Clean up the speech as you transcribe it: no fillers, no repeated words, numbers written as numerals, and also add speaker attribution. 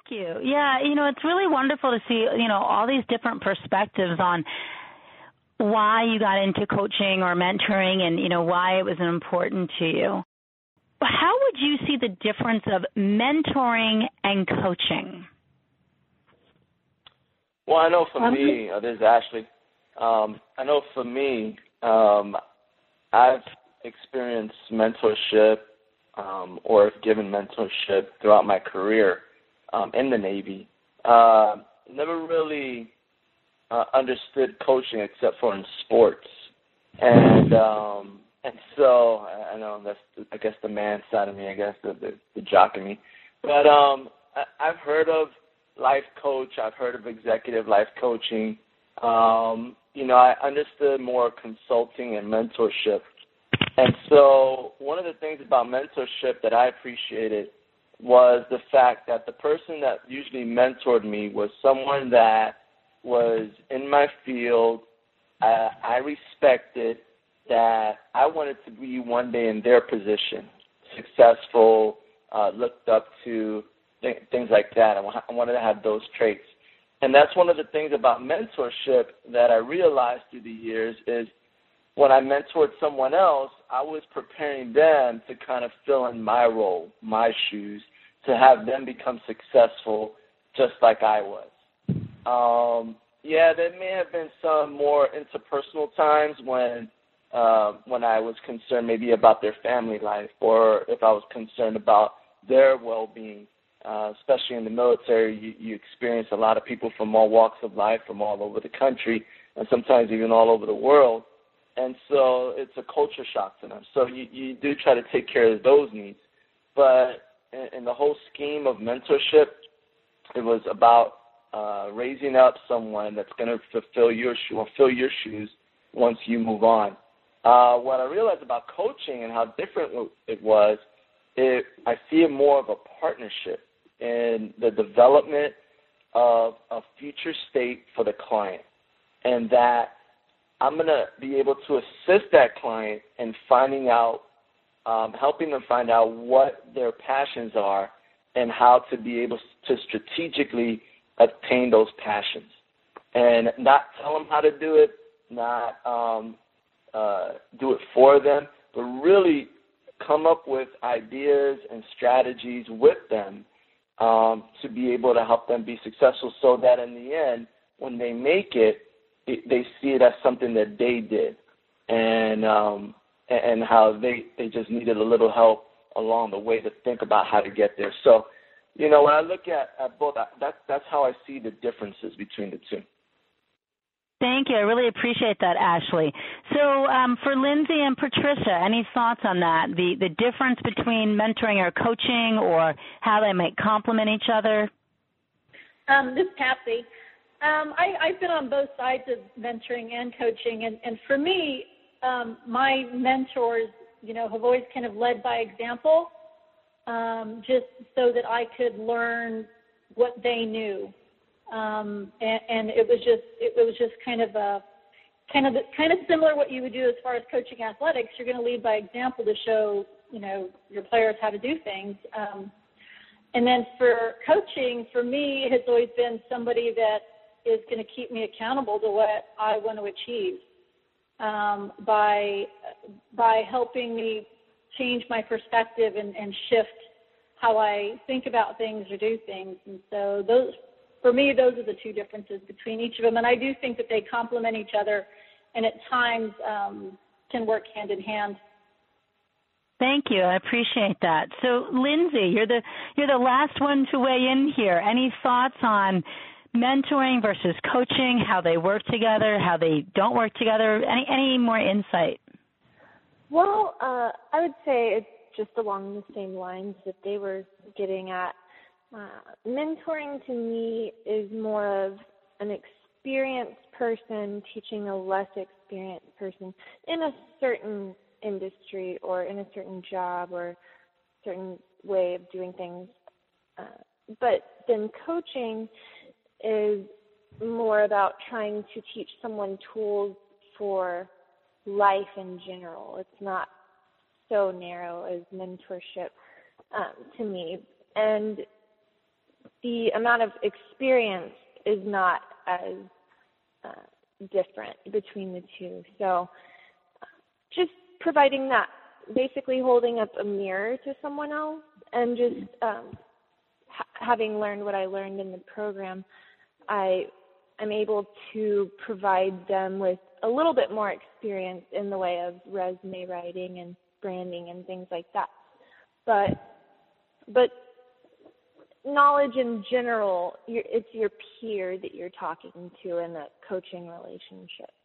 Speaker 1: you. Yeah, it's really wonderful to see, all these different perspectives on why you got into coaching or mentoring and, why it was important to you. How would you see the difference of mentoring and coaching?
Speaker 2: Well, I know for me, this is Ashley. I know for me, I've experienced mentorship or given mentorship throughout my career in the Navy. Never really understood coaching except for in sports, and so I know that's I guess the man side of me, I guess the jock in me, but I've heard of life coach, I've heard of executive life coaching. I understood more consulting and mentorship. And so one of the things about mentorship that I appreciated was the fact that the person that usually mentored me was someone that was in my field, I respected, that I wanted to be one day in their position, successful, looked up to, things like that. I wanted to have those traits. And that's one of the things about mentorship that I realized through the years is when I mentored someone else, I was preparing them to kind of fill in my role, my shoes, to have them become successful just like I was. There may have been some more interpersonal times when I was concerned maybe about their family life or if I was concerned about their well-being. Especially in the military, you experience a lot of people from all walks of life, from all over the country, and sometimes even all over the world. And so it's a culture shock to them. So you do try to take care of those needs. But in the whole scheme of mentorship, it was about raising up someone that's going to fill your shoes once you move on. What I realized about coaching and how different it was, I see it more of a partnership in the development of a future state for the client, and that I'm going to be able to assist that client in finding out, helping them find out what their passions are and how to be able to strategically attain those passions, and not tell them how to do it, not do it for them, but really come up with ideas and strategies with them to be able to help them be successful so that in the end, when they make it, they see it as something that they did and how they just needed a little help along the way to think about how to get there. So, when I look at both, that's how I see the differences between the two.
Speaker 1: Thank you. I really appreciate that, Ashley. So for Lindsay and Patricia, any thoughts on that, the difference between mentoring or coaching or how they might complement each other?
Speaker 3: This is Patsy. I've been on both sides of mentoring and coaching, and for me, my mentors, have always kind of led by example, just so that I could learn what they knew. And it was just kind of similar what you would do as far as coaching athletics. You're going to lead by example to show your players how to do things. And then for coaching, for me, it has always been somebody that is going to keep me accountable to what I want to achieve by helping me change my perspective and shift how I think about things or do things. And so for me, those are the two differences between each of them. And I do think that they complement each other and at times can work hand in hand.
Speaker 1: Thank you. I appreciate that. So, Lindsay, you're the last one to weigh in here. Any thoughts on mentoring versus coaching, how they work together, how they don't work together? Any more insight?
Speaker 4: Well, I would say it's just along the same lines that they were getting at. Mentoring to me is more of an experienced person teaching a less experienced person in a certain industry or in a certain job or certain way of doing things. But then coaching is more about trying to teach someone tools for life in general. It's not so narrow as mentorship to me. And the amount of experience is not as different between the two. So just providing that, basically holding up a mirror to someone else, and just having learned what I learned in the program, I'm able to provide them with a little bit more experience in the way of resume writing and branding and things like that. But knowledge in general, it's your peer that you're talking to in a coaching relationship.